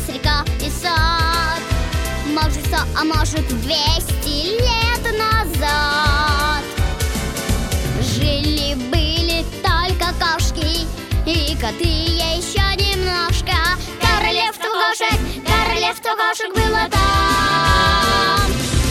лес, река и сад. Может, 100, а может 200 лет назад. Жили-были только кошки и коты еще немножко. Королевство кошек было там.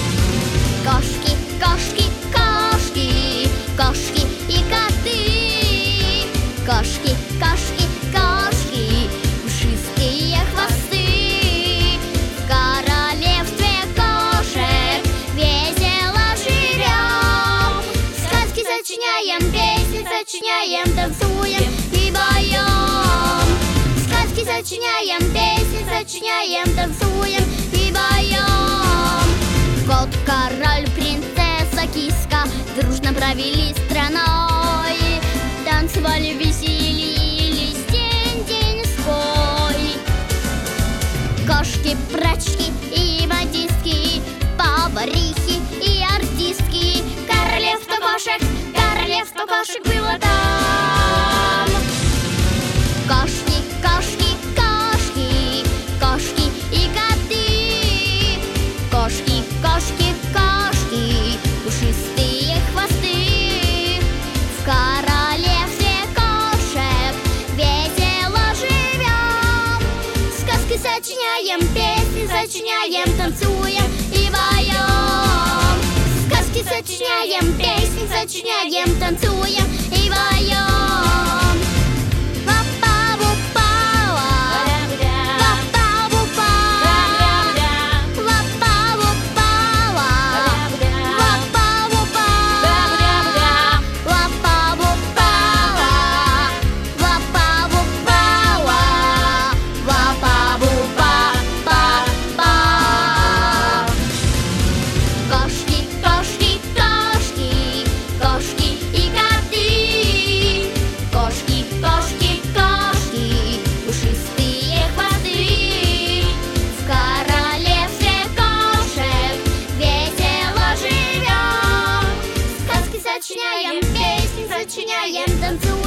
Кошки, кошки, кошки, кошки и коты. Кошки, кошки, кошки, пушистые хвосты. В королевстве кошек весело живем. Сказки сочиняем, песни сочиняем, танцуем и поем. Сказки сочиняем, песни сочиняем, танцуем и поем. Кот, король, принцесса, киска дружно правили страной. Танцевали, веселились день-деньской. Кошки, прачки и модистки, поварихи и артистки. Королевство кошек было там. Кошки, кошки, кошки, кошки и коты. Кошки, кошки, кошки, пушистые хвосты. В королевстве кошек весело живем. Сказки сочиняем, песни сочиняем, танцуем и поем. Сказки сочиняем, песни сочиняем, танцуем и поем. Сочиняем, песни сочиняем, танцуем.